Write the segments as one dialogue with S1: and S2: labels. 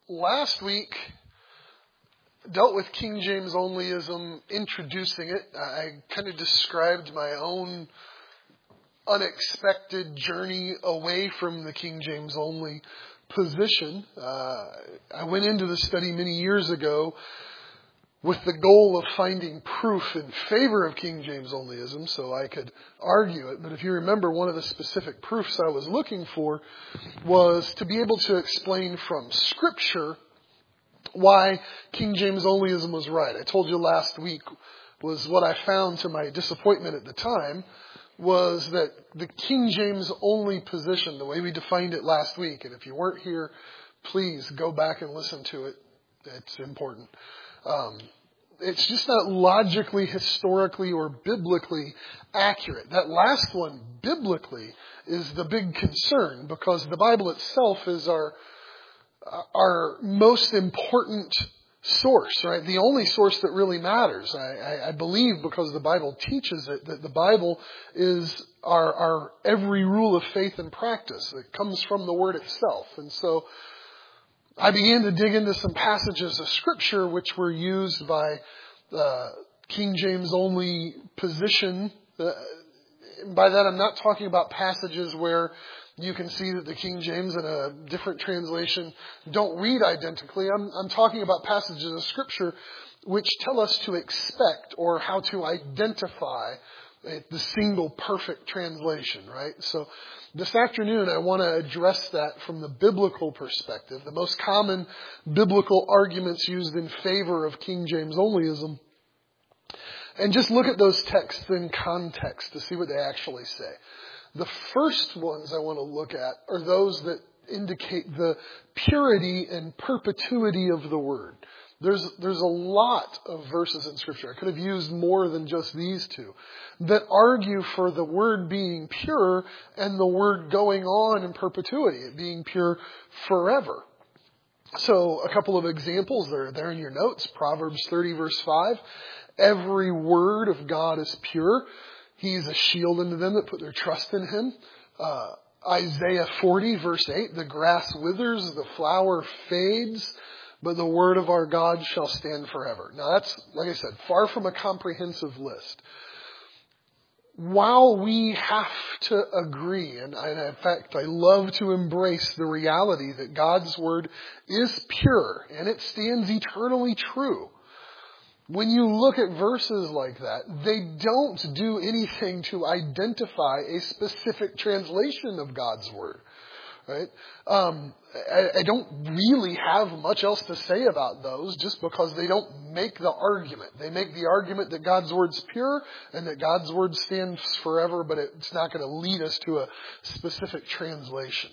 S1: Last week dealt with King James onlyism, introducing it. I kind of described my own unexpected journey away from the King James only position. I went into the study many years ago with the goal of finding proof in favor of King James onlyism so I could argue it. But if you remember, one of the specific proofs I was looking for was to be able to explain from Scripture why King James onlyism was right. I told you last week was what I found to my disappointment at the time was that the King James only position, the way we defined it last week, and if you weren't here, please go back and listen to it. It's important. It's just not logically, historically, or biblically accurate. That last one, biblically, is the big concern because the Bible itself is our most important source, right? The only source that really matters. I believe because the Bible teaches it that the Bible is our every rule of faith and practice. It comes from the Word itself. And so I began to dig into some passages of Scripture which were used by the King James only position. By that I'm not talking about passages where you can see that the King James and a different translation don't read identically. I'm talking about passages of Scripture which tell us to expect or how to identify the single perfect translation, right? So this afternoon I want to address that from the biblical perspective, the most common biblical arguments used in favor of King James onlyism, and just look at those texts in context to see what they actually say. The first ones I want to look at are those that indicate the purity and perpetuity of the Word. There's a lot of verses in Scripture, I could have used more than just these two, that argue for the Word being pure and the Word going on in perpetuity, it being pure forever. So a couple of examples are there in your notes. Proverbs 30 verse 5. Every word of God is pure. He's a shield unto them that put their trust in Him. Isaiah 40 verse 8. The grass withers, the flower fades, but the word of our God shall stand forever. Now that's, like I said, far from a comprehensive list. While we have to agree, and in fact I love to embrace the reality that God's Word is pure and it stands eternally true, when you look at verses like that, they don't do anything to identify a specific translation of God's Word. Right? I don't really have much else to say about those just because they don't make the argument. They make the argument that God's Word's pure and that God's Word stands forever, but it's not going to lead us to a specific translation.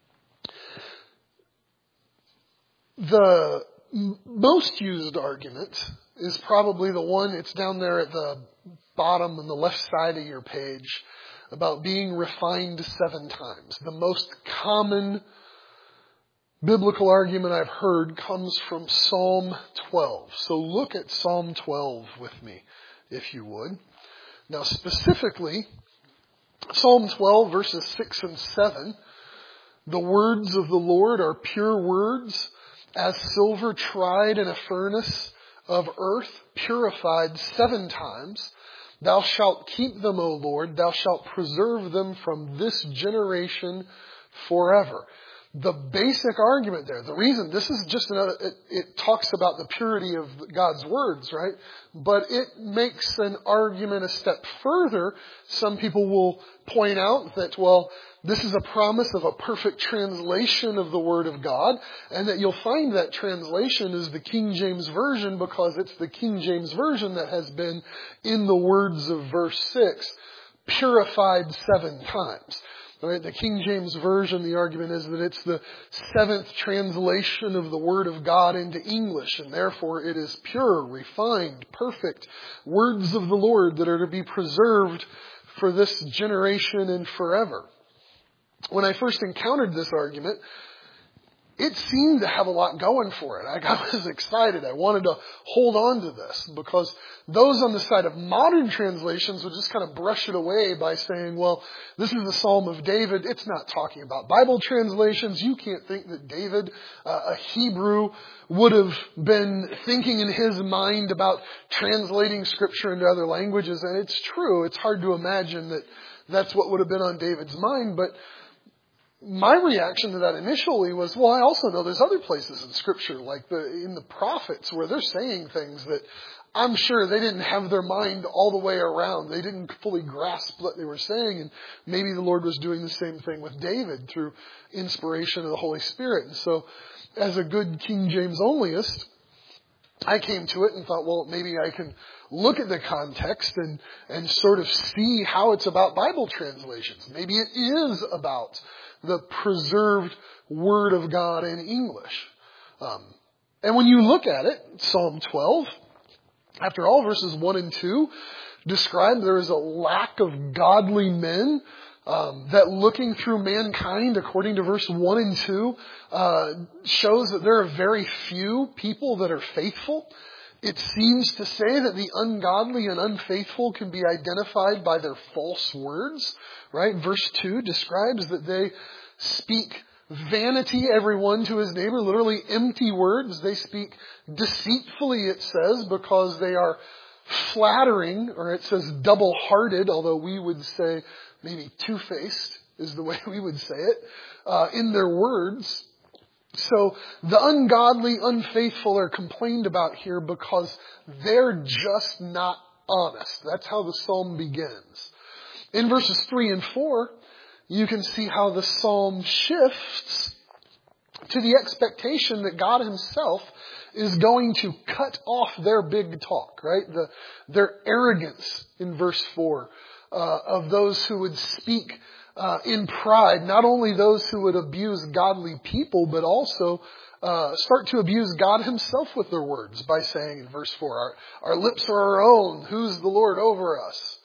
S1: The most used argument is probably the one, it's down there at the bottom on the left side of your page, about being refined 7 times. The most common biblical argument I've heard comes from Psalm 12. So look at Psalm 12 with me, if you would. Now specifically, Psalm 12 verses 6 and 7, the words of the Lord are pure words, as silver tried in a furnace of earth, purified 7 times. Thou shalt keep them, O Lord. Thou shalt preserve them from this generation forever. The basic argument there, the reason, this is just another, it talks about the purity of God's words, right? But it makes an argument a step further. Some people will point out that, well, this is a promise of a perfect translation of the Word of God, and that you'll find that translation is the King James Version because it's the King James Version that has been, in the words of verse 6, purified 7 times. Right? The King James Version, the argument is that it's the 7th translation of the Word of God into English, and therefore it is pure, refined, perfect words of the Lord that are to be preserved for this generation and forever. When I first encountered this argument, it seemed to have a lot going for it. I was excited. I wanted to hold on to this because those on the side of modern translations would just kind of brush it away by saying, well, this is the Psalm of David. It's not talking about Bible translations. You can't think that David, a Hebrew, would have been thinking in his mind about translating Scripture into other languages. And it's true. It's hard to imagine that that's what would have been on David's mind. But my reaction to that initially was, well, I also know there's other places in Scripture, like in the prophets, where they're saying things that I'm sure they didn't have their mind all the way around. They didn't fully grasp what they were saying, and maybe the Lord was doing the same thing with David through inspiration of the Holy Spirit. And so, as a good King James onlyist, I came to it and thought, well, maybe I can look at the context and sort of see how it's about Bible translations. Maybe it is about the preserved Word of God in English. And when you look at it, Psalm 12, after all, verses 1 and 2 describe there is a lack of godly men, that looking through mankind, according to verse 1 and 2, shows that there are very few people that are faithful. It seems to say that the ungodly and unfaithful can be identified by their false words, right? Verse 2 describes that they speak vanity, everyone to his neighbor, literally empty words. They speak deceitfully, it says, because they are flattering, or it says double-hearted, although we would say maybe two-faced is the way we would say it, in their words. So the ungodly, unfaithful are complained about here because they're just not honest. That's how the psalm begins. In verses 3 and 4, you can see how the psalm shifts to the expectation that God himself is going to cut off their big talk, right? Their arrogance in verse 4 of those who would speak in pride, not only those who would abuse godly people, but also start to abuse God himself with their words by saying in verse 4, our lips are our own, who's the Lord over us?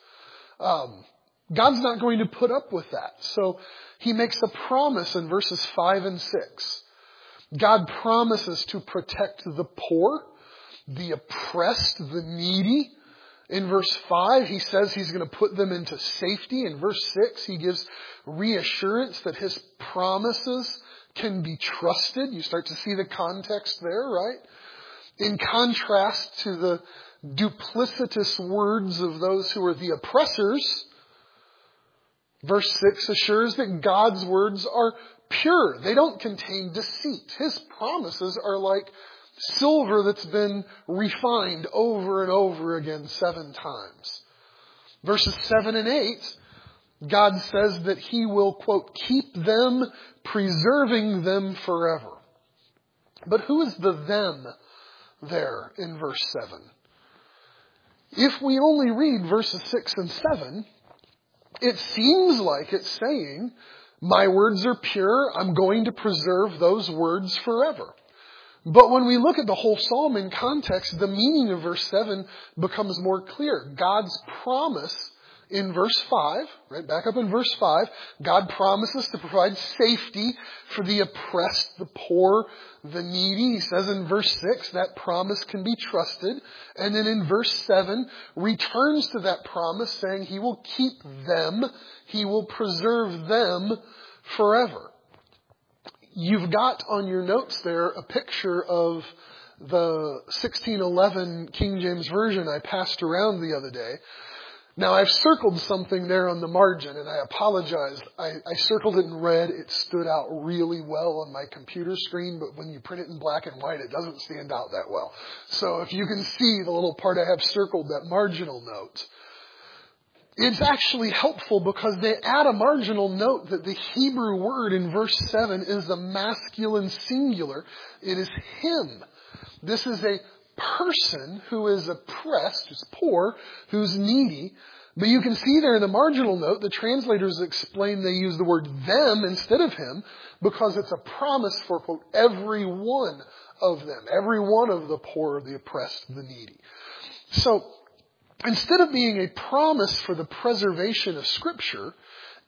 S1: God's not going to put up with that. So he makes a promise in verses 5 and 6. God promises to protect the poor, the oppressed, the needy. In verse 5, he says he's going to put them into safety. In verse 6, he gives reassurance that his promises can be trusted. You start to see the context there, right? In contrast to the duplicitous words of those who are the oppressors, verse 6 assures that God's words are pure. They don't contain deceit. His promises are like silver that's been refined over and over again 7 times. Verses 7 and 8, God says that he will, quote, keep them, preserving them forever. But who is the them there in verse 7? If we only read verses 6 and 7, it seems like it's saying, my words are pure, I'm going to preserve those words forever. But when we look at the whole psalm in context, the meaning of verse 7 becomes more clear. God's promise in verse 5, right back up in verse 5, God promises to provide safety for the oppressed, the poor, the needy. He says in verse 6 that promise can be trusted. And then in verse 7 returns to that promise saying he will keep them, he will preserve them forever. You've got on your notes there a picture of the 1611 King James Version I passed around the other day. Now I've circled something there on the margin and I apologize. I circled it in red. It stood out really well on my computer screen, but when you print it in black and white, it doesn't stand out that well. So if you can see the little part I have circled, that marginal note, it's actually helpful because they add a marginal note that the Hebrew word in verse 7 is the masculine singular. It is him. This is a person who is oppressed, who's poor, who's needy. But you can see there in the marginal note, the translators explain they use the word them instead of him because it's a promise for, quote, every one of them, every one of the poor, the oppressed, the needy. So, instead of being a promise for the preservation of Scripture,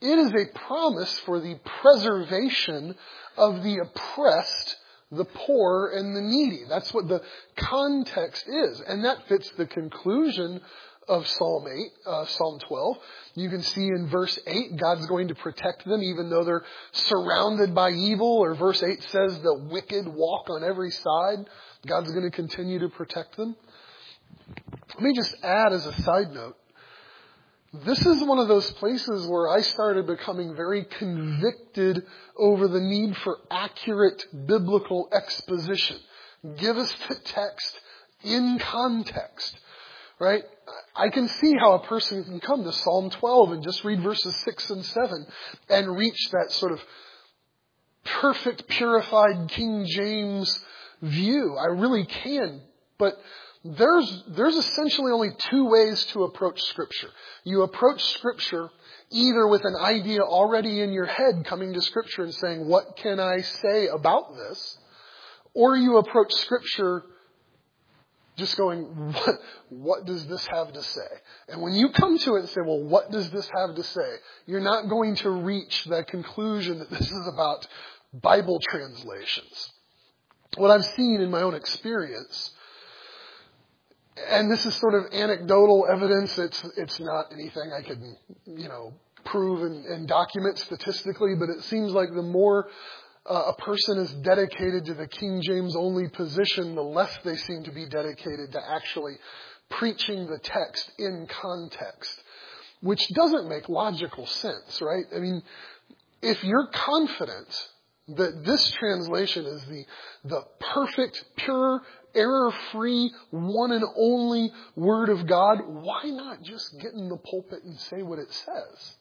S1: It is a promise for the preservation of the oppressed, the poor, and the needy. That's what the context is. And that fits the conclusion of Psalm 12. You can see in verse 8, God's going to protect them even though they're surrounded by evil. Or verse 8 says the wicked walk on every side. God's going to continue to protect them. Let me just add as a side note, this is one of those places where I started becoming very convicted over the need for accurate biblical exposition. Give us the text in context, right? I can see how a person can come to Psalm 12 and just read verses 6 and 7 and reach that sort of perfect, purified King James view. I really can, but there's essentially only two ways to approach Scripture. You approach Scripture either with an idea already in your head coming to Scripture and saying, what can I say about this? Or you approach Scripture just going, what does this have to say? And when you come to it and say, well, what does this have to say? You're not going to reach the conclusion that this is about Bible translations. What I've seen in my own experience, and this is sort of anecdotal evidence. It's not anything I can, prove and document statistically, but it seems like the more a person is dedicated to the King James only position, the less they seem to be dedicated to actually preaching the text in context, which doesn't make logical sense, right? I mean, if you're confident that this translation is the perfect, pure, error-free, one and only Word of God, why not just get in the pulpit and say what it says?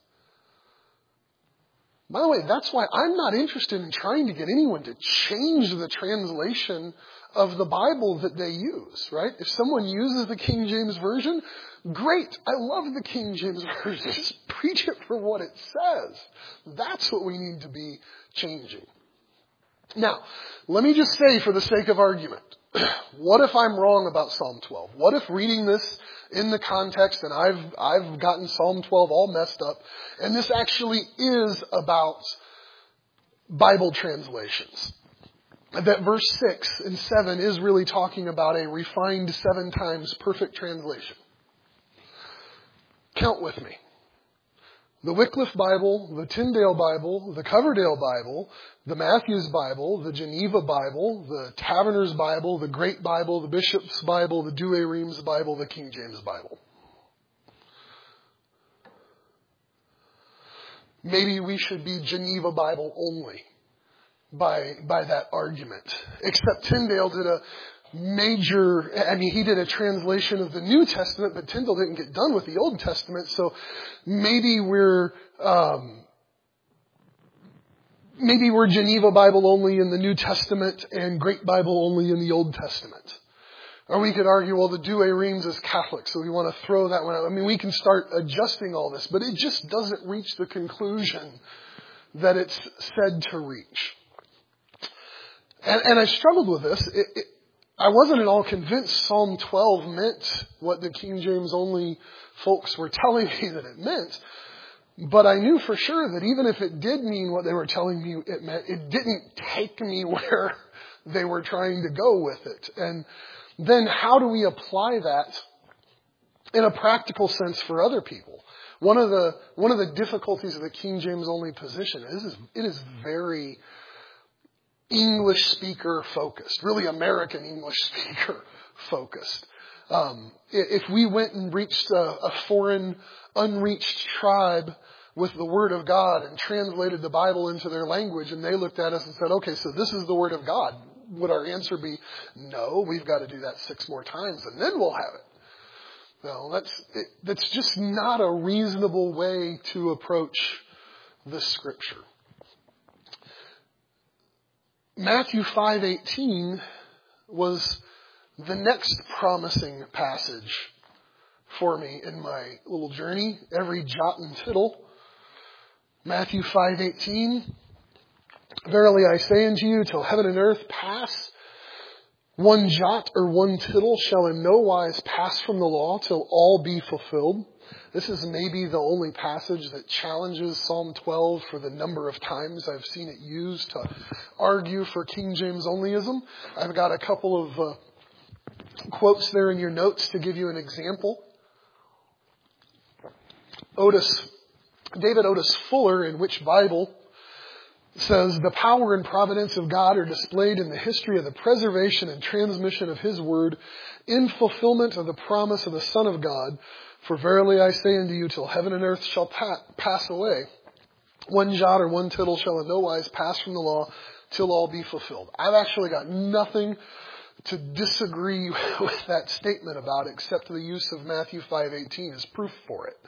S1: By the way, that's why I'm not interested in trying to get anyone to change the translation of the Bible that they use, right? If someone uses the King James Version, great. I love the King James Version. Just preach it for what it says. That's what we need to be changing. Now, let me just say for the sake of argument, what if I'm wrong about Psalm 12? What if reading this in the context and I've gotten Psalm 12 all messed up and this actually is about Bible translations? That verse 6 and 7 is really talking about a refined 7 times perfect translation. Count with me. The Wycliffe Bible, the Tyndale Bible, the Coverdale Bible, the Matthews Bible, the Geneva Bible, the Taverner's Bible, the Great Bible, the Bishop's Bible, the Douay-Rheims Bible, the King James Bible. Maybe we should be Geneva Bible only by that argument. Except Tyndale did he did a translation of the New Testament, but Tyndale didn't get done with the Old Testament, so maybe we're Geneva Bible only in the New Testament and Great Bible only in the Old Testament. Or we could argue, well, the Douay-Rheims is Catholic, so we want to throw that one out. I mean, we can start adjusting all this, but it just doesn't reach the conclusion that it's said to reach. And I struggled with this. I wasn't at all convinced Psalm 12 meant what the King James only folks were telling me that it meant. But I knew for sure that even if it did mean what they were telling me it meant, it didn't take me where they were trying to go with it. And then how do we apply that in a practical sense for other people? One of the difficulties of the King James only position is it is very English speaker focused, really American English speaker focused. If we went and reached a foreign, unreached tribe with the Word of God and translated the Bible into their language and they looked at us and said, okay, so this is the Word of God, would our answer be, no, we've got to do that 6 more times and then we'll have it? No, that's just not a reasonable way to approach the Scripture. Matthew 5:18 was the next promising passage for me in my little journey, every jot and tittle. Matthew 5:18, verily I say unto you, till heaven and earth pass, One jot or one tittle shall in no wise pass from the law till all be fulfilled. This is maybe the only passage that challenges Psalm 12 for the number of times I've seen it used to argue for King James onlyism. I've got a couple of quotes there in your notes to give you an example. David Otis Fuller, in Which Bible, says, the power and providence of God are displayed in the history of the preservation and transmission of His word in fulfillment of the promise of the Son of God. For verily I say unto you, till heaven and earth shall pass away, one jot or one tittle shall in no wise pass from the law till all be fulfilled. I've actually got nothing to disagree with that statement about except the use of Matthew 5:18 as proof for it.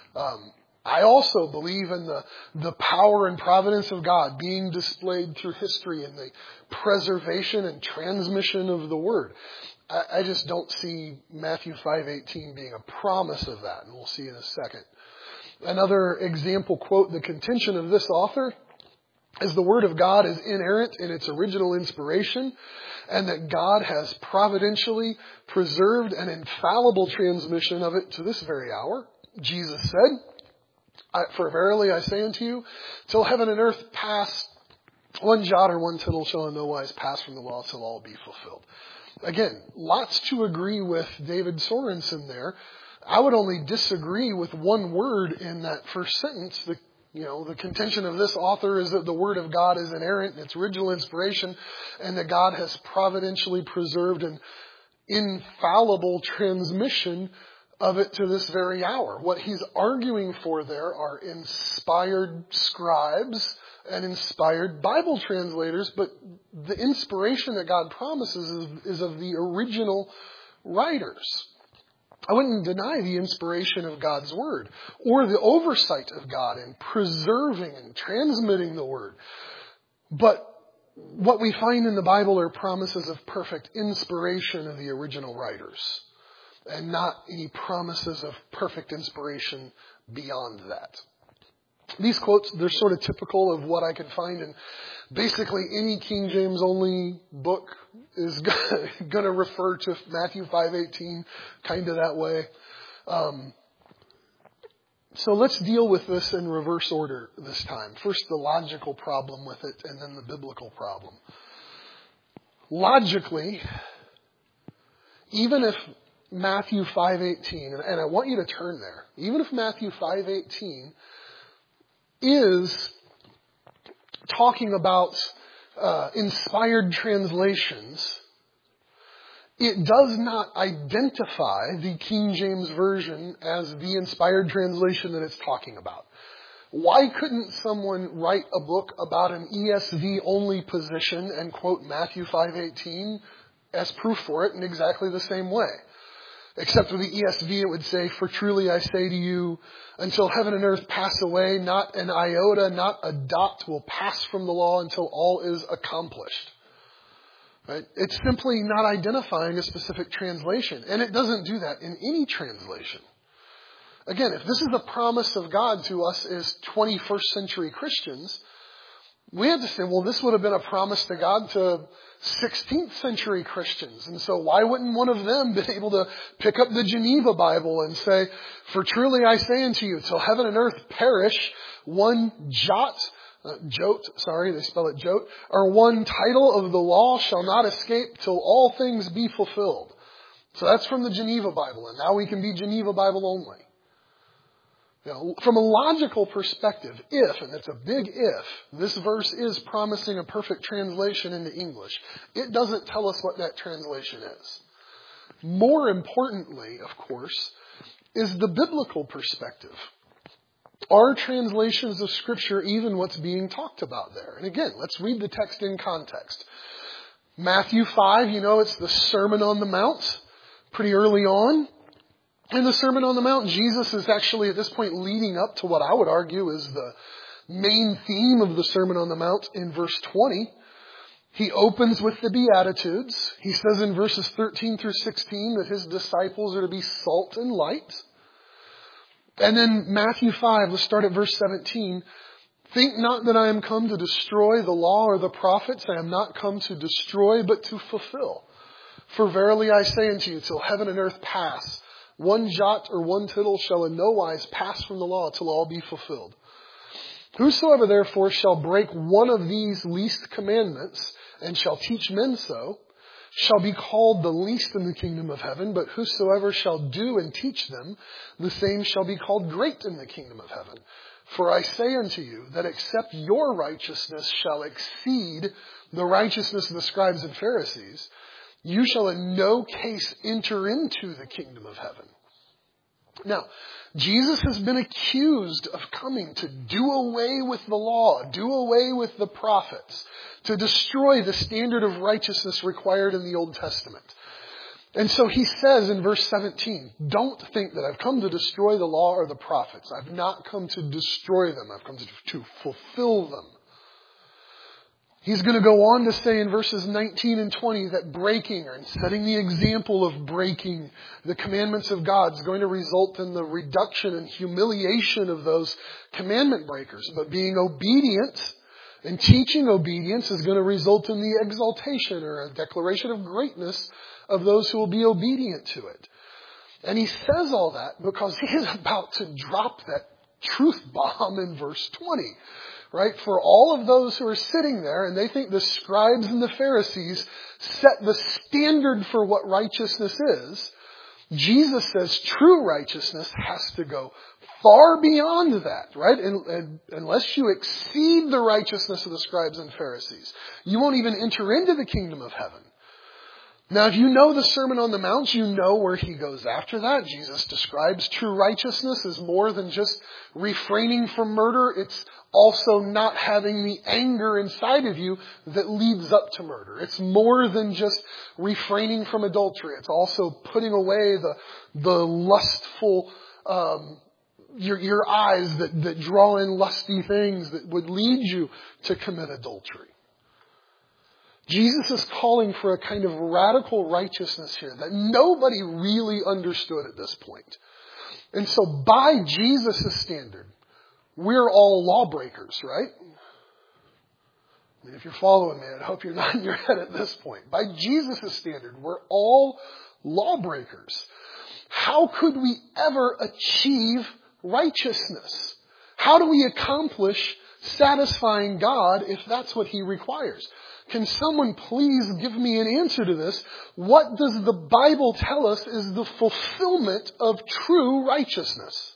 S1: I also believe in the power and providence of God being displayed through history in the preservation and transmission of the Word. I just don't see Matthew 5:18 being a promise of that, and we'll see in a second. Another example quote, the contention of this author is the Word of God is inerrant in its original inspiration, and that God has providentially preserved an infallible transmission of it to this very hour. Jesus said, for verily I say unto you, till heaven and earth pass, one jot or one tittle shall in no wise pass from the law till all be fulfilled. Again, lots to agree with David Sorensen there. I would only disagree with one word in that first sentence. The contention of this author is that the Word of God is inerrant in its original inspiration, and that God has providentially preserved an infallible transmission of it to this very hour. What he's arguing for there are inspired scribes and inspired Bible translators, but the inspiration that God promises is of the original writers. I wouldn't deny the inspiration of God's Word or the oversight of God in preserving and transmitting the Word. But what we find in the Bible are promises of perfect inspiration of the original writers, and not any promises of perfect inspiration beyond that. These quotes, they're sort of typical of what I can find in basically any King James only book is going to refer to Matthew 5:18 kind of that way. So let's deal with this in reverse order this time. First, the logical problem with it, and then the biblical problem. Logically, even if Matthew 5:18, and I want you to turn there, even if Matthew 5:18 is talking about inspired translations, it does not identify the King James Version as the inspired translation that it's talking about. Why couldn't someone write a book about an ESV only position and quote Matthew 5:18 as proof for it in exactly the same way? Except with the ESV, it would say, for truly I say to you, until heaven and earth pass away, not an iota, not a dot will pass from the law until all is accomplished. Right? It's simply not identifying a specific translation. And it doesn't do that in any translation. Again, if this is a promise of God to us as 21st century Christians, we have to say, well, this would have been a promise to God to 16th century Christians. And so why wouldn't one of them be able to pick up the Geneva Bible and say, for truly I say unto you, till heaven and earth perish, one they spell it jote, or one title of the law shall not escape till all things be fulfilled. So that's from the Geneva Bible, and now we can be Geneva Bible only. From a logical perspective, if, and it's a big if, this verse is promising a perfect translation into English, it doesn't tell us what that translation is. More importantly, of course, is the biblical perspective. Are translations of Scripture even what's being talked about there? And again, let's read the text in context. Matthew 5, it's the Sermon on the Mount, pretty early on. In the Sermon on the Mount, Jesus is actually at this point leading up to what I would argue is the main theme of the Sermon on the Mount in verse 20. He opens with the Beatitudes. He says in verses 13 through 16 that his disciples are to be salt and light. And then Matthew 5, let's start at verse 17. Think not that I am come to destroy the law or the prophets. I am not come to destroy, but to fulfill. For verily I say unto you, till heaven and earth pass, one jot or one tittle shall in no wise pass from the law till all be fulfilled. Whosoever therefore shall break one of these least commandments, and shall teach men so, shall be called the least in the kingdom of heaven, but whosoever shall do and teach them, the same shall be called great in the kingdom of heaven. For I say unto you, that except your righteousness shall exceed the righteousness of the scribes and Pharisees, you shall in no case enter into the kingdom of heaven. Now, Jesus has been accused of coming to do away with the law, do away with the prophets, to destroy the standard of righteousness required in the Old Testament. And so he says in verse 17, don't think that I've come to destroy the law or the prophets. I've not come to destroy them. I've come to fulfill them. He's going to go on to say in verses 19 and 20 that breaking or setting the example of breaking the commandments of God is going to result in the reduction and humiliation of those commandment breakers. But being obedient and teaching obedience is going to result in the exaltation or a declaration of greatness of those who will be obedient to it. And he says all that because he is about to drop that truth bomb in verse 20. Right? For all of those who are sitting there and they think the scribes and the Pharisees set the standard for what righteousness is, Jesus says true righteousness has to go far beyond that, right? And unless you exceed the righteousness of the scribes and Pharisees, you won't even enter into the kingdom of heaven. Now, if you know the Sermon on the Mount, you know where he goes after that. Jesus describes true righteousness as more than just refraining from murder. It's also not having the anger inside of you that leads up to murder. It's more than just refraining from adultery. It's also putting away the lustful, your eyes that draw in lusty things that would lead you to commit adultery. Jesus is calling for a kind of radical righteousness here that nobody really understood at this point. And so by Jesus' standard, we're all lawbreakers, right? I mean, if you're following me, I hope you're not in your head at this point. By Jesus' standard, we're all lawbreakers. How could we ever achieve righteousness? How do we accomplish satisfying God if that's what he requires? Can someone please give me an answer to this? What does the Bible tell us is the fulfillment of true righteousness?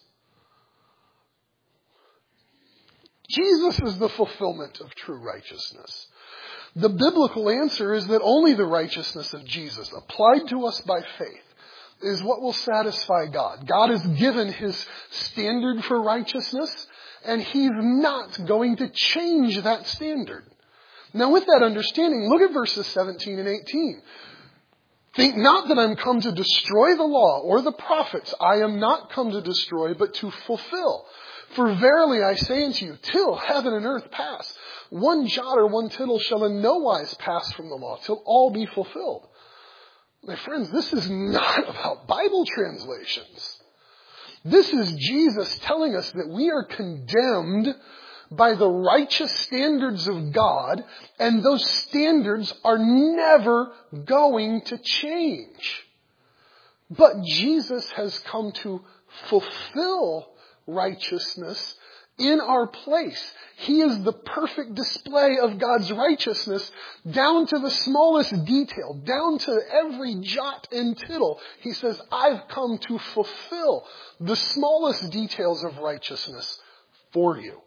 S1: Jesus is the fulfillment of true righteousness. The biblical answer is that only the righteousness of Jesus, applied to us by faith, is what will satisfy God. God has given his standard for righteousness, and he's not going to change that standard. Now, with that understanding, look at verses 17 and 18. Think not that I'm come to destroy the law or the prophets. I am not come to destroy, but to fulfill. For verily I say unto you, till heaven and earth pass, one jot or one tittle shall in no wise pass from the law, till all be fulfilled. My friends, this is not about Bible translations. This is Jesus telling us that we are condemned by the righteous standards of God, and those standards are never going to change. But Jesus has come to fulfill righteousness in our place. He is the perfect display of God's righteousness down to the smallest detail, down to every jot and tittle. He says, I've come to fulfill the smallest details of righteousness for you.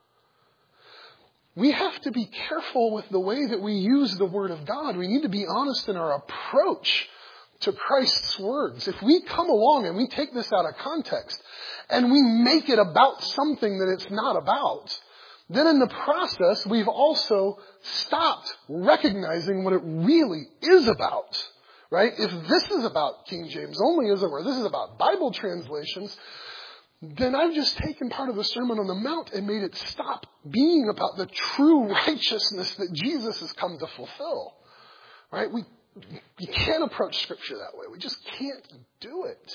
S1: We have to be careful with the way that we use the Word of God. We need to be honest in our approach to Christ's words. If we come along and we take this out of context and we make it about something that it's not about, then in the process we've also stopped recognizing what it really is about. Right? If this is about King James onlyism, or this is about Bible translations, then I've just taken part of the Sermon on the Mount and made it stop being about the true righteousness that Jesus has come to fulfill. Right? You can't approach Scripture that way. We just can't do it.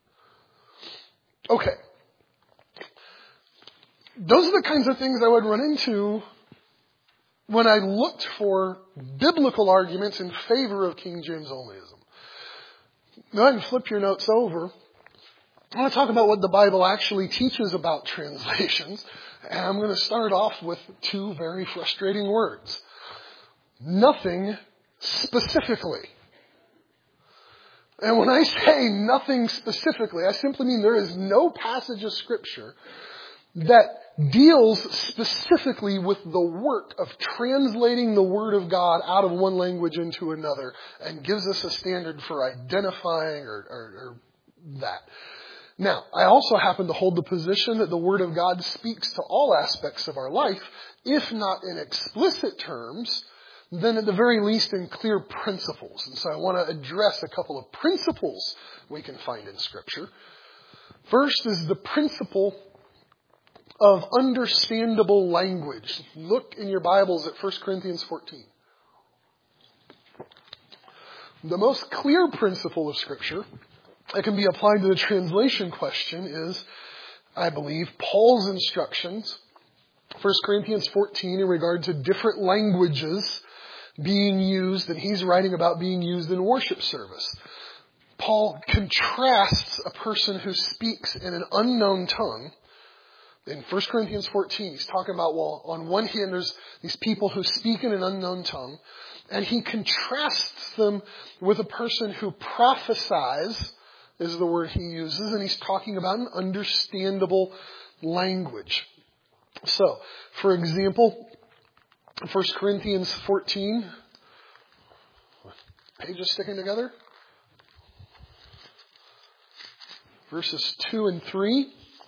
S1: Okay. Those are the kinds of things I would run into when I looked for biblical arguments in favor of King James onlyism. Now I can flip your notes over. I want to talk about what the Bible actually teaches about translations. And I'm going to start off with two very frustrating words. Nothing specifically. And when I say nothing specifically, I simply mean there is no passage of Scripture that deals specifically with the work of translating the Word of God out of one language into another and gives us a standard for identifying or that. Now, I also happen to hold the position that the Word of God speaks to all aspects of our life, if not in explicit terms, then at the very least in clear principles. And so I want to address a couple of principles we can find in Scripture. First is the principle of understandable language. Look in your Bibles at 1 Corinthians 14. The most clear principle of Scripture that can be applied to the translation question is, I believe, Paul's instructions, 1 Corinthians 14, in regard to different languages being used, and he's writing about being used in worship service. Paul contrasts a person who speaks in an unknown tongue. In 1 Corinthians 14, he's talking about, well, on one hand, there's these people who speak in an unknown tongue, and he contrasts them with a person who prophesies, is the word he uses, and he's talking about an understandable language. So, for example, 1 Corinthians 14, pages sticking together, verses 2 and 3.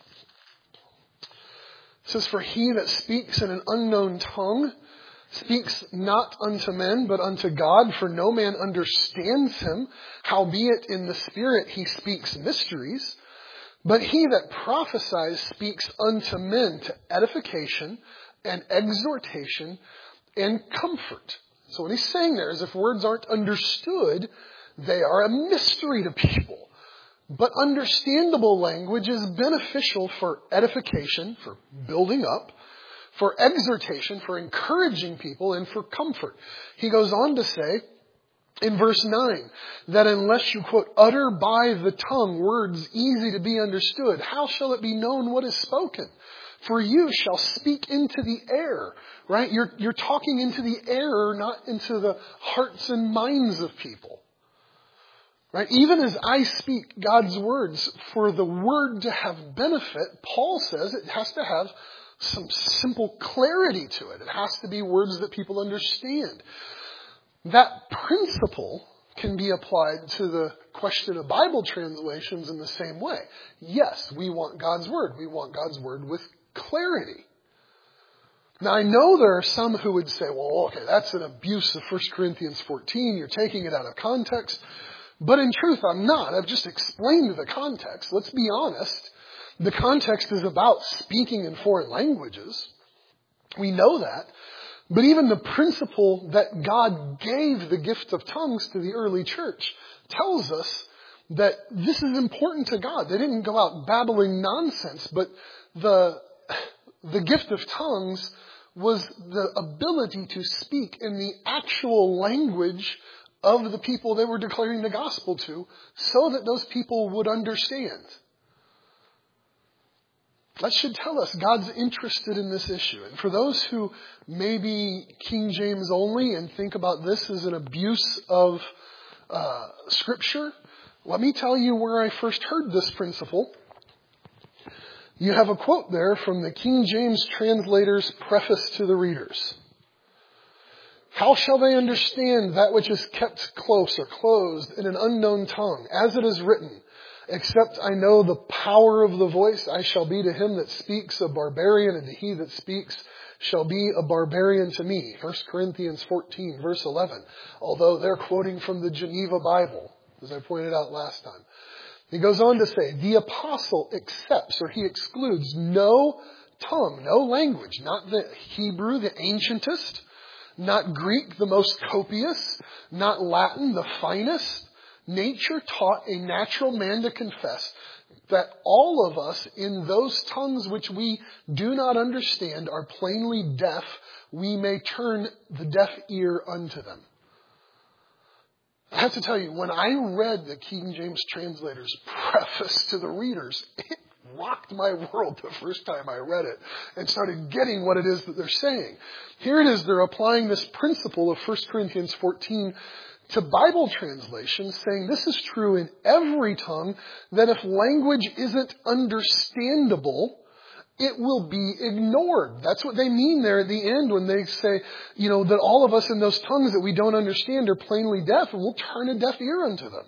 S1: It says, "For he that speaks in an unknown tongue speaks not unto men, but unto God, for no man understands him. Howbeit in the Spirit he speaks mysteries. But he that prophesies speaks unto men to edification and exhortation and comfort." So what he's saying there is if words aren't understood, they are a mystery to people. But understandable language is beneficial for edification, for building up, for exhortation, for encouraging people, and for comfort. He goes on to say in verse 9 that unless you, quote, utter by the tongue words easy to be understood, how shall it be known what is spoken? For you shall speak into the air, right? You're talking into the air, not into the hearts and minds of people. Right? Even as I speak God's words, for the word to have benefit, Paul says it has to have some simple clarity to it. It has to be words that people understand. That principle can be applied to the question of Bible translations in the same way. Yes, we want God's word. We want God's word with clarity. Now, I know there are some who would say, well, okay, that's an abuse of 1 Corinthians 14. You're taking it out of context. But in truth, I'm not. I've just explained the context. Let's be honest. The context is about speaking in foreign languages. We know that. But even the principle that God gave the gift of tongues to the early church tells us that this is important to God. They didn't go out babbling nonsense, but the gift of tongues was the ability to speak in the actual language of the people they were declaring the gospel to, so that those people would understand. That should tell us God's interested in this issue. And for those who may be King James only and think about this as an abuse of Scripture, let me tell you where I first heard this principle. You have a quote there from the King James translator's preface to the readers. "How shall they understand that which is kept close or closed in an unknown tongue? As it is written, except I know the power of the voice, I shall be to him that speaks a barbarian, and to he that speaks shall be a barbarian to me." 1 Corinthians 14, verse 11. Although they're quoting from the Geneva Bible, as I pointed out last time. He goes on to say, the apostle accepts or he excludes no tongue, no language, not the Hebrew, the ancientest, not Greek, the most copious, not Latin, the finest. Nature taught a natural man to confess that all of us in those tongues which we do not understand are plainly deaf, we may turn the deaf ear unto them. I have to tell you, when I read the King James translator's preface to the readers, it rocked my world the first time I read it and started getting what it is that they're saying. Here it is, they're applying this principle of 1 Corinthians 14 to Bible translations, saying this is true in every tongue, that if language isn't understandable, it will be ignored. That's what they mean there at the end when they say, that all of us in those tongues that we don't understand are plainly deaf, and we'll turn a deaf ear unto them.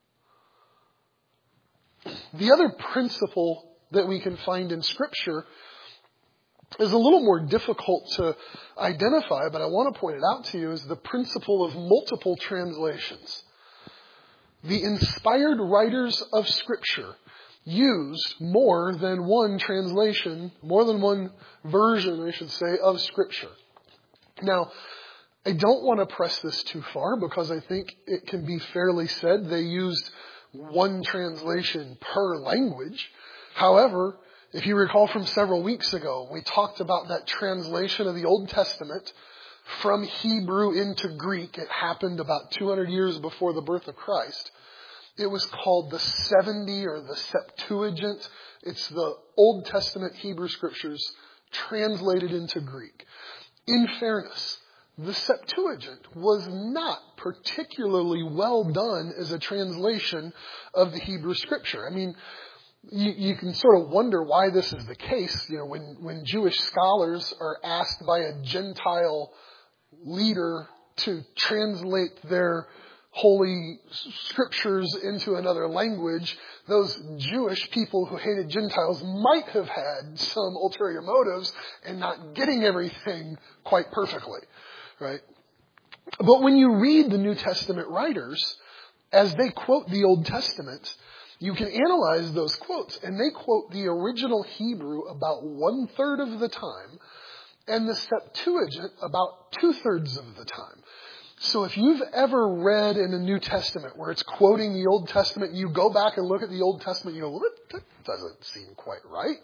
S1: The other principle that we can find in Scripture is a little more difficult to identify, but I want to point it out to you, is the principle of multiple translations. The inspired writers of Scripture used more than one translation, more than one version, I should say, of Scripture. Now, I don't want to press this too far because I think it can be fairly said they used one translation per language. However, if you recall from several weeks ago, we talked about that translation of the Old Testament from Hebrew into Greek. It happened about 200 years before the birth of Christ. It was called the 70 or the Septuagint. It's the Old Testament Hebrew Scriptures translated into Greek. In fairness, the Septuagint was not particularly well done as a translation of the Hebrew Scripture. I mean, you can sort of wonder why this is the case. When Jewish scholars are asked by a Gentile leader to translate their holy scriptures into another language, those Jewish people who hated Gentiles might have had some ulterior motives in not getting everything quite perfectly, right? But when you read the New Testament writers, as they quote the Old Testament, you can analyze those quotes, and they quote the original Hebrew about 1/3 of the time, and the Septuagint about 2/3 of the time. So if you've ever read in the New Testament where it's quoting the Old Testament, and you go back and look at the Old Testament, you go, well, that doesn't seem quite right.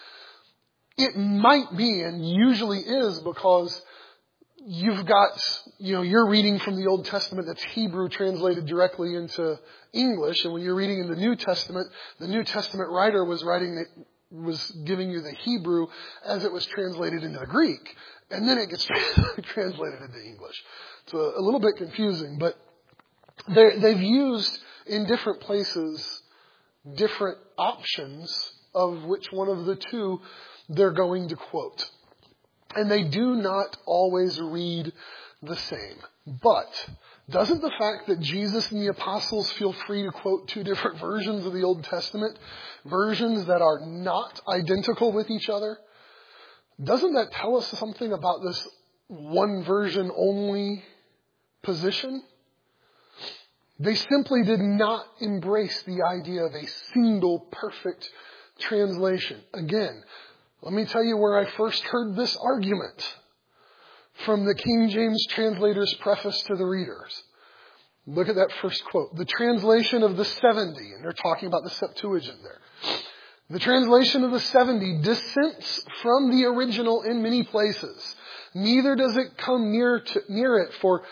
S1: It might be, and usually is, because you've got, you're reading from the Old Testament that's Hebrew translated directly into English. And when you're reading in the New Testament writer was giving you the Hebrew as it was translated into the Greek. And then it gets translated into English. It's a little bit confusing, but they've used in different places different options of which one of the two they're going to quote. And they do not always read the same. But doesn't the fact that Jesus and the apostles feel free to quote two different versions of the Old Testament, versions that are not identical with each other, doesn't that tell us something about this one version only position? They simply did not embrace the idea of a single perfect translation. Again, let me tell you where I first heard this argument. From the King James translator's preface to the readers. Look at that first quote. The translation of the 70, and they're talking about the Septuagint there. The translation of the 70 dissents from the original in many places. Neither does it come near it for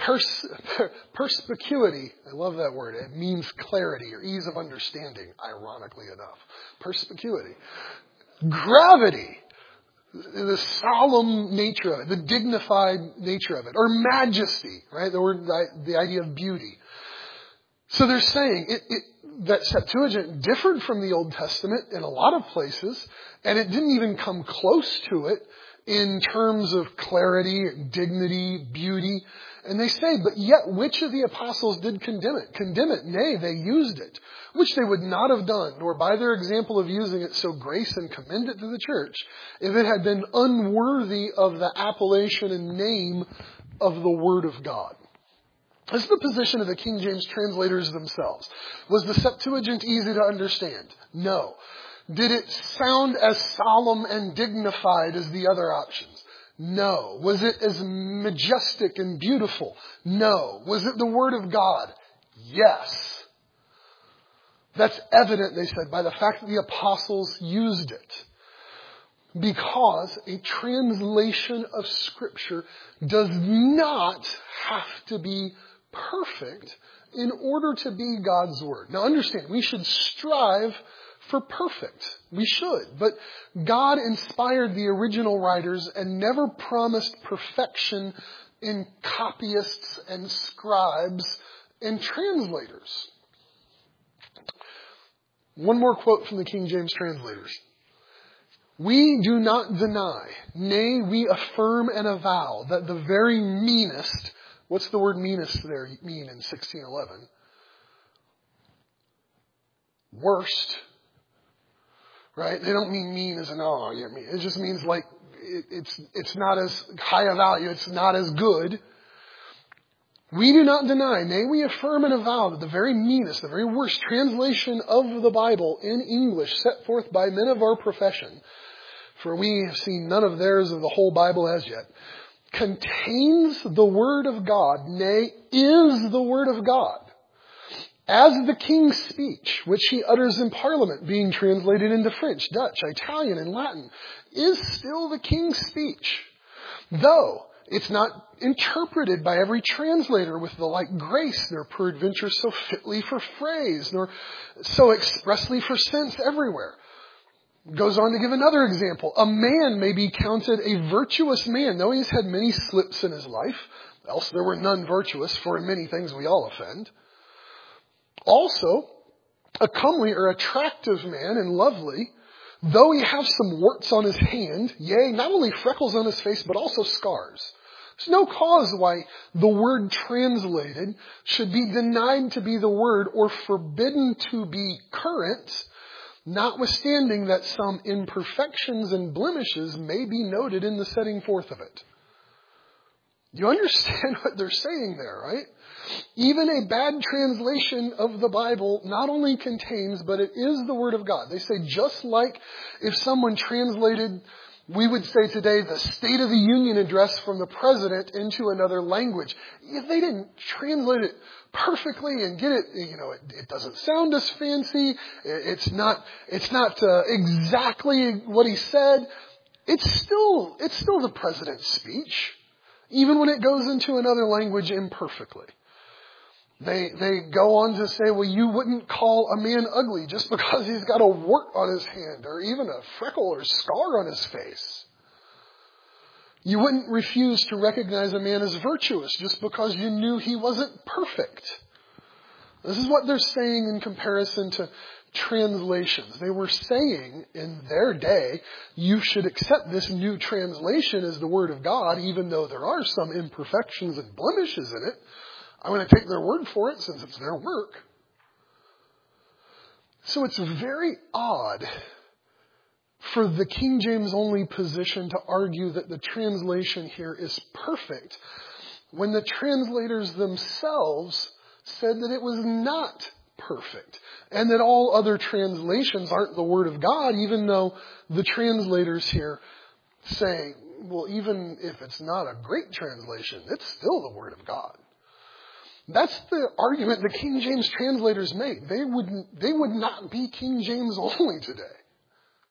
S1: perspicuity. I love that word. It means clarity or ease of understanding, ironically enough. Perspicuity. Gravity. The solemn nature of it, the dignified nature of it, or majesty, right? The idea of beauty. So they're saying that Septuagint differed from the Old Testament in a lot of places, and it didn't even come close to it in terms of clarity, dignity, beauty. And they say, but yet which of the apostles did condemn it? Condemn it, nay, they used it, which they would not have done, nor by their example of using it so grace and commend it to the church, if it had been unworthy of the appellation and name of the Word of God. This is the position of the King James translators themselves. Was the Septuagint easy to understand? No. Did it sound as solemn and dignified as the other options? No. Was it as majestic and beautiful? No. Was it the Word of God? Yes. That's evident, they said, by the fact that the apostles used it. Because a translation of Scripture does not have to be perfect in order to be God's Word. Now understand, we should strive for perfect. We should. But God inspired the original writers and never promised perfection in copyists and scribes and translators. One more quote from the King James translators. We do not deny, nay, we affirm and avow that the very meanest, what's the word meanest there mean in 1611? Worst. Right? They don't mean mean as an, oh, yeah, mean. It just means like, it's not as high a value, it's not as good. We do not deny, nay, we affirm and avow that the very meanest, the very worst translation of the Bible in English set forth by men of our profession, for we have seen none of theirs of the whole Bible as yet, contains the Word of God, nay, is the Word of God, as the King's speech, which he utters in Parliament, being translated into French, Dutch, Italian, and Latin, is still the King's speech, though it's not interpreted by every translator with the like grace, nor peradventure so fitly for phrase, nor so expressly for sense everywhere. Goes on to give another example. A man may be counted a virtuous man, though he's had many slips in his life, else there were none virtuous, for in many things we all offend. Also, a comely or attractive man and lovely, though he have some warts on his hand, yea, not only freckles on his face, but also scars. There's no cause why the word translated should be denied to be the word or forbidden to be current, notwithstanding that some imperfections and blemishes may be noted in the setting forth of it. You understand what they're saying there, right? Even a bad translation of the Bible not only contains, but it is the Word of God. They say just like if someone translated, we would say today, the State of the Union address from the President into another language. If they didn't translate it perfectly and get it, it doesn't sound as fancy. It's not exactly what he said. It's still the President's speech, even when it goes into another language imperfectly. They go on to say, well, you wouldn't call a man ugly just because he's got a wart on his hand or even a freckle or scar on his face. You wouldn't refuse to recognize a man as virtuous just because you knew he wasn't perfect. This is what they're saying in comparison to translations. They were saying in their day, you should accept this new translation as the Word of God, even though there are some imperfections and blemishes in it. I'm going to take their word for it since it's their work. So it's very odd for the King James only position to argue that the translation here is perfect when the translators themselves said that it was not perfect and that all other translations aren't the Word of God, even though the translators here say, well, even if it's not a great translation, it's still the Word of God. That's the argument the King James translators make. They would not be King James only today.